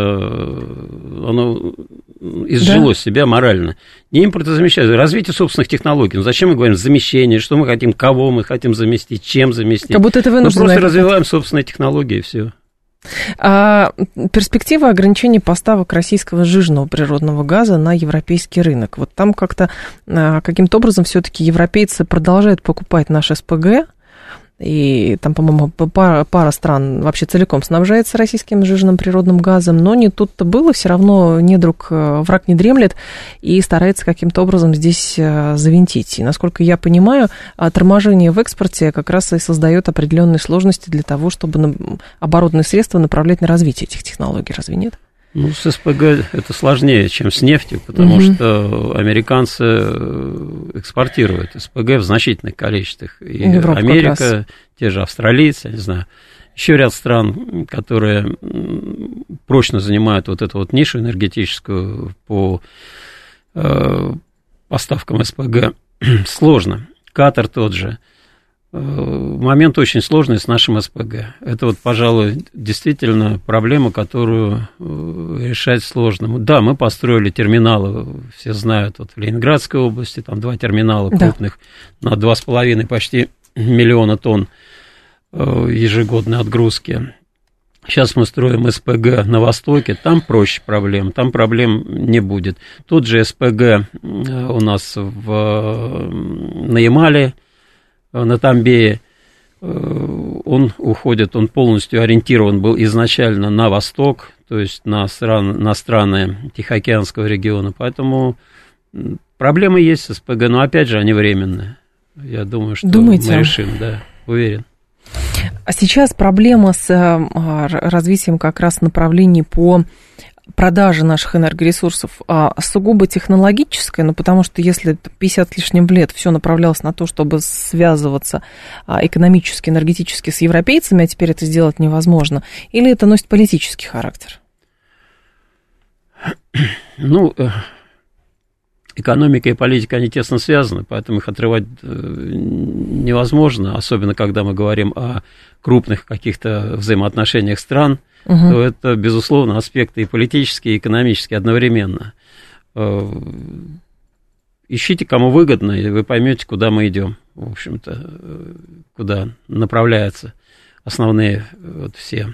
оно изжило да? себя морально. Не импортозамещение, развитие собственных технологий. Ну, зачем мы говорим замещение, что мы хотим, кого мы хотим заместить, чем заместить? Как будто это вынужденное. Мы просто развиваем собственные технологии, и все. А перспектива ограничения поставок российского сжиженного природного газа на европейский рынок. Вот там как-то каким-то образом все-таки европейцы продолжают покупать наш СПГ. И там, по-моему, пара, пара стран вообще целиком снабжается российским сжиженным природным газом, но не тут-то было, все равно недруг, враг не дремлет и старается каким-то образом здесь завинтить. И, насколько я понимаю, торможение в экспорте как раз и создает определенные сложности для того, чтобы оборотные средства направлять на развитие этих технологий, разве нет? Ну, с СПГ это сложнее, чем с нефтью, потому угу. что американцы экспортируют СПГ в значительных количествах. И Европа Америка, те же австралийцы, я не знаю, еще ряд стран, которые прочно занимают вот эту вот нишу энергетическую по э, поставкам СПГ. Сложно. Катар тот же. Момент очень сложный с нашим СПГ. Это вот, пожалуй, действительно проблема, которую решать сложно. Да, мы построили терминалы, все знают, вот в Ленинградской области, там два терминала да. крупных на два с половиной почти миллиона тонн ежегодной отгрузки. Сейчас мы строим СПГ на Востоке, там проще проблем, там проблем не будет. Тот же СПГ у нас в, на Ямале, на Тамбее, он уходит, он полностью ориентирован был изначально на восток, то есть на страны, на страны Тихоокеанского региона, поэтому проблемы есть с СПГ, но опять же они временные. Я думаю, что Думаете? мы решим, да, уверен. А сейчас проблема с развитием как раз направлений по продажи наших энергоресурсов а, сугубо технологическая, ну, потому что если пятьдесят лишним лет все направлялось на то, чтобы связываться а, экономически, энергетически с европейцами, а теперь это сделать невозможно, или это носит политический характер? Ну, экономика и политика, они тесно связаны, поэтому их отрывать невозможно, особенно когда мы говорим о крупных каких-то взаимоотношениях стран, угу. то это, безусловно, аспекты и политические, и экономические одновременно. Ищите, кому выгодно, и вы поймете, куда мы идем, в общем-то, куда направляются основные вот все,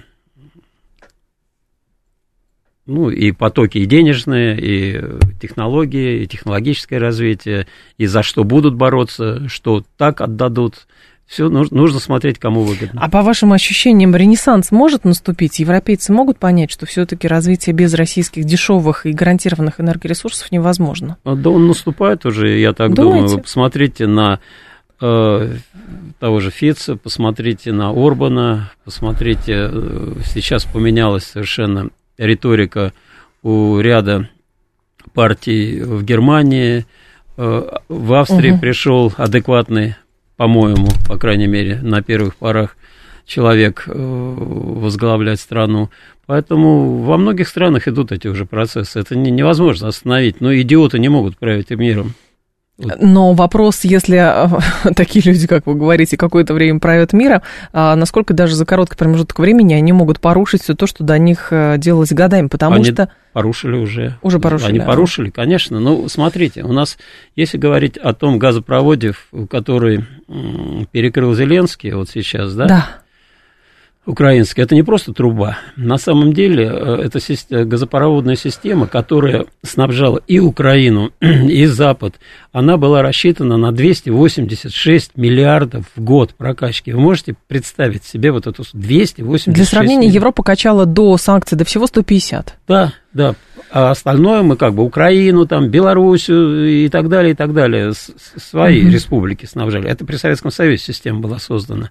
ну, и потоки и денежные, и технологии, и технологическое развитие, и за что будут бороться, что так отдадут. Все нужно, нужно смотреть, кому выгодно. А по вашим ощущениям, ренессанс может наступить? Европейцы могут понять, что все-таки развитие без российских дешевых и гарантированных энергоресурсов невозможно? Да, он наступает уже, я так Думаете? думаю. Вы посмотрите на э, того же Фица, посмотрите на Орбана, посмотрите, э, сейчас поменялась совершенно риторика у ряда партий в Германии. Э, в Австрии угу. пришел адекватный, по-моему, по крайней мере, на первых порах человек возглавлять страну. Поэтому во многих странах идут эти уже процессы. Это не, невозможно остановить. Но идиоты не могут править миром. Но вопрос, если такие люди, как вы говорите, какое-то время правят миром, насколько даже за короткий промежуток времени они могут порушить все то, что до них делалось годами, потому они что... порушили уже. Уже порушили. Они порушили, конечно. Ну, смотрите, у нас, если говорить о том газопроводе, который перекрыл Зеленский вот сейчас, да? Да. Украинский, это не просто труба. На самом деле, это газопроводная система, которая снабжала и Украину, и Запад. Она была рассчитана на двести восемьдесят шесть миллиардов в год прокачки. Вы можете представить себе вот эту двести восемьдесят шесть Для сравнения, миллиардов. Европа качала до санкций до всего сто пятьдесят. Да, да. А остальное мы как бы Украину, там, Белоруссию и так далее, и так далее, свои uh-huh. республики снабжали. Это при Советском Союзе система была создана.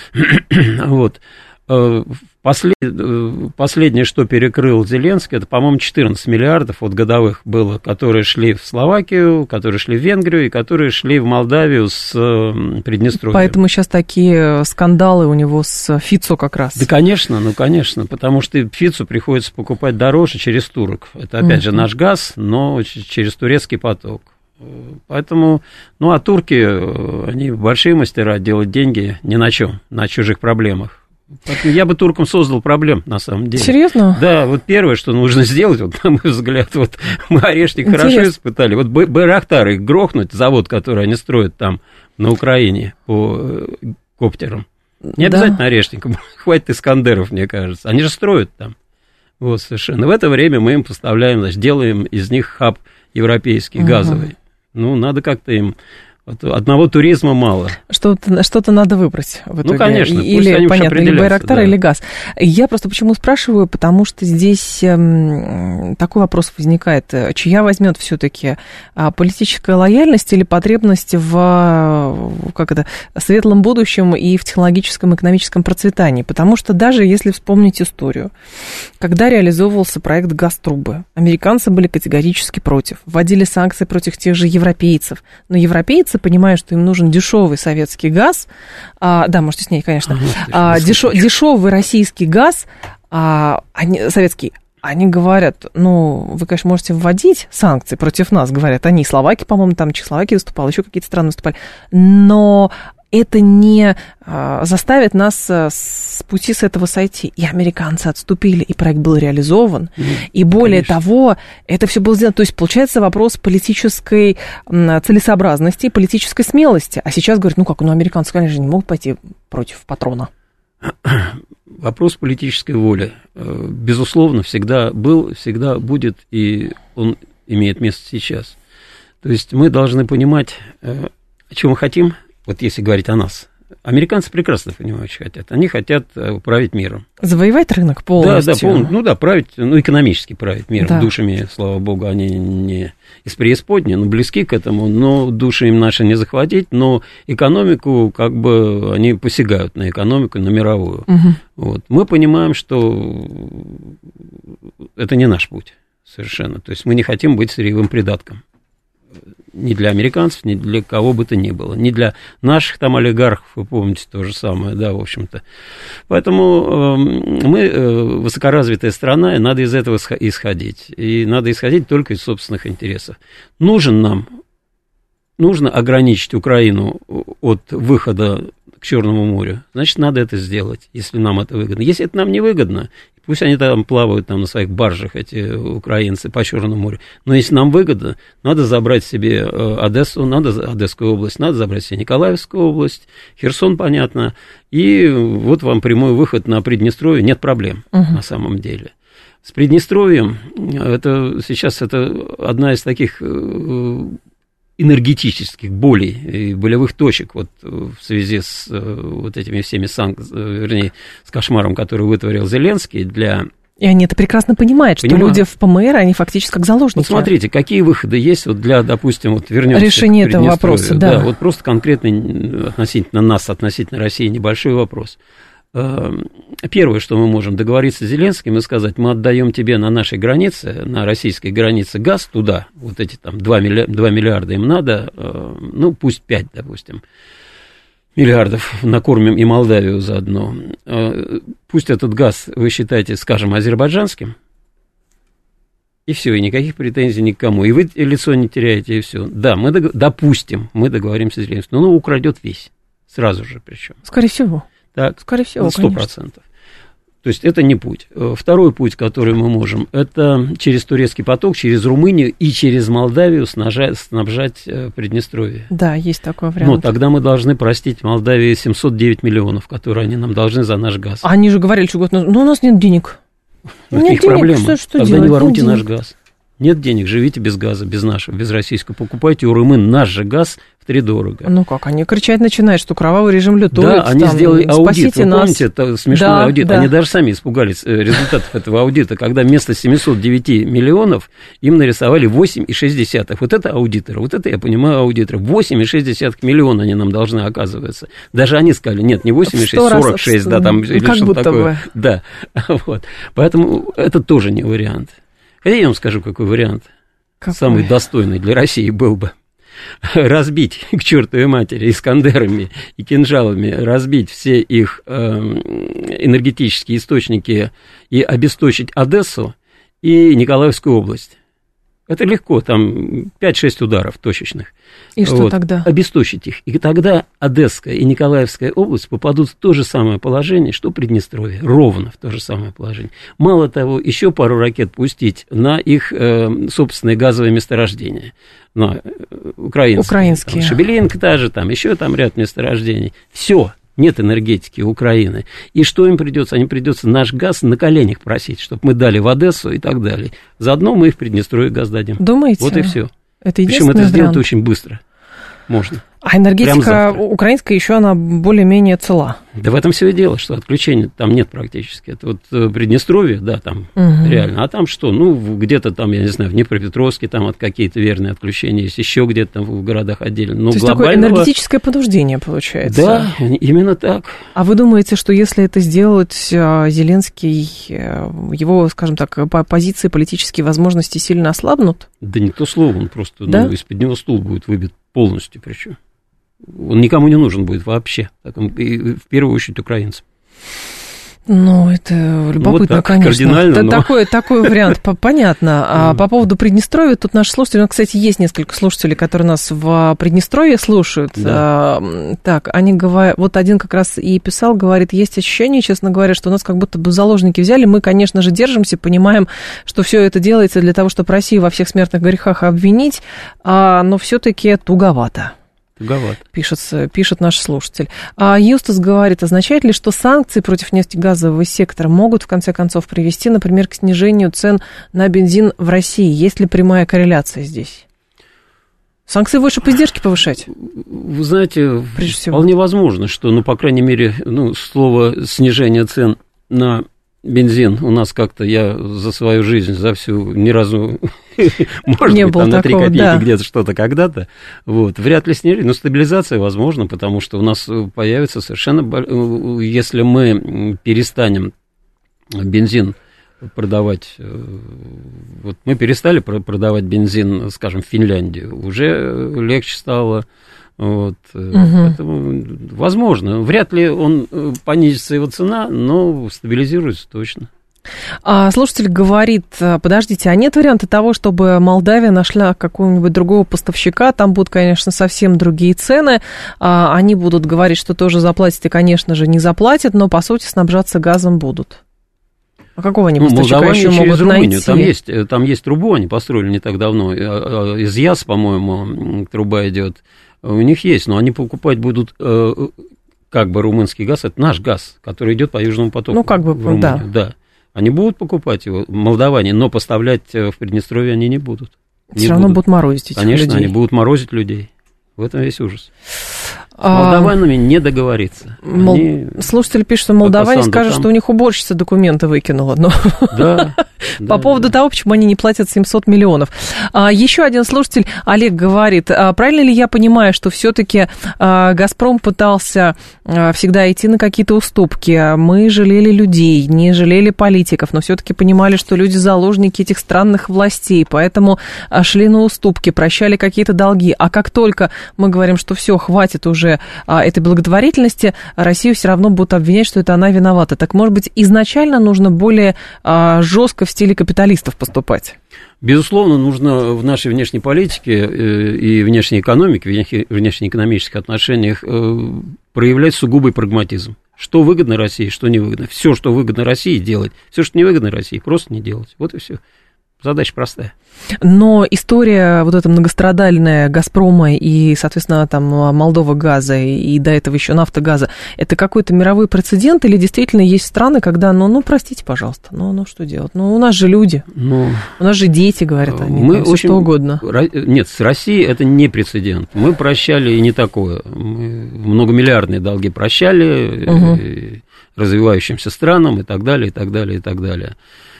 Вот. Послед... Последнее, что перекрыл Зеленский, это, по-моему, четырнадцать миллиардов вот годовых было, которые шли в Словакию, которые шли в Венгрию и которые шли в Молдавию с Приднестровьем. Поэтому сейчас такие скандалы у него с Фицо как раз. Да, конечно, ну, конечно, потому что Фицо приходится покупать дороже через турок. Это, опять mm-hmm. же, наш газ, но через турецкий поток. Поэтому, ну, а турки, они большие мастера делать деньги ни на чем, на чужих проблемах. Поэтому я бы туркам создал проблем, на самом деле. Серьезно? Да, вот первое, что нужно сделать, вот, на мой взгляд, вот мы Орешник Интересно. Хорошо испытали. Вот Байрактар их грохнуть, завод, который они строят там на Украине по коптерам. Не обязательно да. Орешником, хватит Искандеров, мне кажется. Они же строят там. Вот, совершенно. В это время мы им поставляем, значит, делаем из них хаб европейский, угу. газовый. Ну, надо как-то им... Одного туризма мало. Что-то, что-то надо выбрать в итоге. Ну, конечно. Или, понятно, или Байрактар, да. или газ. Я просто почему спрашиваю, потому что здесь эм, такой вопрос возникает. Чья возьмет все-таки политическая лояльность или потребность в, как это, светлом будущем и в технологическом, экономическом процветании? Потому что даже если вспомнить историю, когда реализовывался проект «Газтрубы», американцы были категорически против. Вводили санкции против тех же европейцев. Но европейцы, понимая, что им нужен дешевый советский газ, а, да, можете снять, конечно, а, дешев, дешевый российский газ, а, они, советский, они говорят, ну, вы, конечно, можете вводить санкции против нас, говорят они, Словакия, по-моему, там Чехословакия выступала, еще какие-то страны выступали, но это не а, заставит нас с пути с этого сойти. И американцы отступили, и проект был реализован. Mm, и более конечно. того, это все было сделано. То есть, получается, вопрос политической целесообразности, политической смелости. А сейчас говорят, ну как, ну американцы, конечно, не могут пойти против патрона. Вопрос политической воли, безусловно, всегда был, всегда будет, и он имеет место сейчас. То есть, мы должны понимать, чего мы хотим. Вот если говорить о нас. Американцы прекрасно понимают, что хотят. Они хотят управить миром. Завоевать рынок полностью. Да, да, полностью. Ну да, править, ну, экономически править миром. Да. Душами, слава богу, они не из преисподней, но близки к этому. Но души им наши не захватить, но экономику, как бы, они посягают на экономику, на мировую. Угу. Вот. Мы понимаем, что это не наш путь совершенно. То есть мы не хотим быть сырьевым придатком. Ни для американцев, ни для кого бы то ни было. Ни для наших там олигархов, вы помните, то же самое, да, в общем-то. Поэтому э, мы э, высокоразвитая страна, и надо из этого исходить. И надо исходить только из собственных интересов. Нужен нам, нужно ограничить Украину от выхода к Черному морю, значит, надо это сделать, если нам это выгодно. Если это нам не выгодно, пусть они там плавают там, на своих баржах, эти украинцы, по Черному морю, но если нам выгодно, надо забрать себе Одессу, надо Одесскую область, надо забрать себе Николаевскую область, Херсон, понятно, и вот вам прямой выход на Приднестровье, нет проблем угу. на самом деле. С Приднестровьем, это сейчас это одна из таких энергетических болей и болевых точек вот в связи с вот этими всеми санкциями, вернее, с кошмаром, который вытворил Зеленский для... И они это прекрасно понимают, что Понимаю. люди в ПМР, они фактически как заложники. Вот смотрите, какие выходы есть вот для, допустим, вот вернемся решение этого вопроса, да. да. Вот просто конкретно относительно нас, относительно России небольшой вопрос. Первое, что мы можем договориться с Зеленским и сказать, мы отдаем тебе на нашей границе, на российской границе газ туда, вот эти там два миллиарда им надо, ну пусть пять, допустим, миллиардов, накормим и Молдавию заодно. Пусть этот газ, вы считаете, скажем, азербайджанским, И все, и никаких претензий никому. И вы лицо не теряете, и все. Да, мы, дог... допустим, мы договоримся с Зеленским, но он украдет весь, сразу же причем. Скорее всего. Так, Скорее всего, сто процентов. То есть это не путь. Второй путь, который мы можем, это через турецкий поток, через Румынию и через Молдавию снабжать, снабжать Приднестровье. Да, есть такой вариант. Но тогда мы должны простить Молдавии семьсот девять миллионов, которые они нам должны за наш газ. Они же говорили, что год назад, ну у нас нет денег. Но нет их денег, проблема. что, что Тогда делать? не воруйте нет наш денег. газ. Нет денег, живите без газа, без нашего, без российского. Покупайте у румын наш же газ втридорого. Ну как, они кричать начинают, что кровавый режим лютует. Да, они там, сделали аудит. спасите Вы нас. помните, это смешной Да, аудит. да. Они даже сами испугались результатов этого аудита, когда вместо семьсот девять миллионов им нарисовали восемь целых шесть десятых. Вот это аудиторы, вот это я понимаю аудиторы. восемь целых шесть десятых миллиона они нам должны, оказывается. Даже они сказали, нет, не восемь целых шесть, сорок шесть, да, там или как что-то будто такое. бы. Да, вот. Поэтому это тоже не вариант. Хотя я вам скажу, какой вариант. Какой? Самый достойный для России был бы разбить к чертовой матери искандерами и кинжалами, разбить все их э, энергетические источники и обесточить Одессу и Николаевскую область. Это легко, там пять-шесть ударов точечных. И что вот, тогда? Обесточить их. И тогда Одесская и Николаевская область попадут в то же самое положение, что Приднестровье. Ровно в то же самое положение. Мало того, еще пару ракет пустить на их э, собственные газовые месторождения. На э, украинские. Украинские. Там, Шебелинка та же, там еще там ряд месторождений. Все. Нет энергетики Украины. И что им придется? Им придется наш газ на коленях просить, чтобы мы дали в Одессу и так далее. Заодно мы их в Приднестровье газ дадим. Думаете? Вот и все. Это Причем это вариант. сделать очень быстро можно. А энергетика украинская еще она более-менее цела. Да в этом все и дело, что отключения там нет практически. Это вот Приднестровье, да, там угу. реально. А там что? Ну, где-то там, я не знаю, в Днепропетровске там от какие-то верные отключения есть, еще где-то там в городах отдельно. Но то есть глобального... такое энергетическое понуждение получается. Да, именно так. А вы думаете, что если это сделать, Зеленский, его, скажем так, позиции, политические возможности сильно ослабнут? Да не то слово, он просто, да? ну, из-под него стул будет выбит полностью причем. Он никому не нужен будет вообще, и в первую очередь украинцам. Ну, это любопытно, вот так, конечно. Кардинально, но... такой, такой вариант, понятно. А по поводу Приднестровья, тут наши слушатели, ну, кстати, есть несколько слушателей, которые нас в Приднестровье слушают. Да. Так, они говорят, вот один как раз и писал, говорит, есть ощущение, честно говоря, что нас как будто бы заложники взяли. Мы, конечно же, держимся, понимаем, что все это делается для того, чтобы Россию во всех смертных грехах обвинить, но все-таки туговато. Пишет, пишет наш слушатель. А Юстас говорит, означает ли, что санкции против нефтегазового сектора могут в конце концов привести, например, к снижению цен на бензин в России? Есть ли прямая корреляция здесь? Санкции больше по издержке повышать? Вы знаете, вполне возможно, что, ну, по крайней мере, ну, слово снижение цен на бензин у нас как-то, я за свою жизнь, за всю, ни разу, может не быть, там на три копейки да. где-то что-то когда-то, вот, вряд ли снижение, но стабилизация возможна, потому что у нас появится совершенно, если мы перестанем бензин продавать, вот мы перестали продавать бензин, скажем, в Финляндию, уже легче стало. Вот, угу. Поэтому, возможно, вряд ли он понизится его цена, но стабилизируется точно. А слушатель говорит, подождите, а нет варианта того, чтобы Молдавия нашла какого-нибудь другого поставщика, там будут, конечно, совсем другие цены, а они будут говорить, что тоже заплатят, и, конечно же, не заплатят, но, по сути, снабжаться газом будут. А какого они поставщика ну, еще могут Румынию. найти? Там есть, там есть трубу, они построили не так давно, из Яс, по-моему, труба идет. У них есть, но они покупать будут э, как бы румынский газ, это наш газ, который идет по Южному потоку. Ну, как бы, в Румынию. да. да. Они будут покупать его, молдаване, но поставлять в Приднестровье они не будут. Все равно будут морозить этих Конечно, людей. они будут морозить людей. В этом весь ужас. С молдаванами а... не договориться. Мол... Они... Слушатель пишет, что молдаване скажут, там... что у них уборщица документы выкинула. Но... Да. По да, поводу да. того, почему они не платят семьсот миллионов. А, еще один слушатель, Олег, говорит, а правильно ли я понимаю, что все-таки а, «Газпром» пытался а, всегда идти на какие-то уступки? Мы жалели людей, не жалели политиков, но все-таки понимали, что люди заложники этих странных властей, поэтому а, шли на уступки, прощали какие-то долги. А как только мы говорим, что все, хватит уже а, этой благотворительности, Россию все равно будут обвинять, что это она виновата. Так, может быть, изначально нужно более а, жестко в стиле капиталистов поступать? Безусловно, нужно в нашей внешней политике и внешней экономике, внешнеэкономических отношениях проявлять сугубый прагматизм. Что выгодно России, что не выгодно. Все, что выгодно России, делать. Все, что не выгодно России, просто не делать. Вот и все. Задача простая. Но история вот эта многострадальная «Газпрома» и, соответственно, там Молдова газа и до этого еще «Нафтогаза», это какой-то мировой прецедент или действительно есть страны, когда, ну, ну простите, пожалуйста, ну, ну что делать? Ну, у нас же люди, ну, у нас же дети, говорят они, мы там, все очень, что угодно. Нет, с Россией это не прецедент. Мы прощали и не такое. Мы многомиллиардные долги прощали угу. развивающимся странам и так далее, и так далее, и так далее.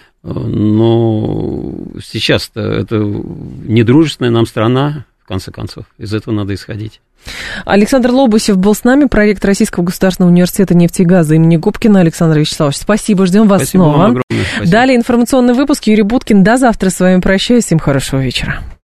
Но сейчас-то это недружественная нам страна, в конце концов. Из этого надо исходить. Александр Лобусев был с нами, проректор Российского государственного университета нефти и газа имени Губкина. Александр Вячеславович, спасибо, ждем вас спасибо снова. вам огромное, спасибо. Далее информационный выпуск. Юрий Буткин. До завтра с вами прощаюсь. Всем хорошего вечера.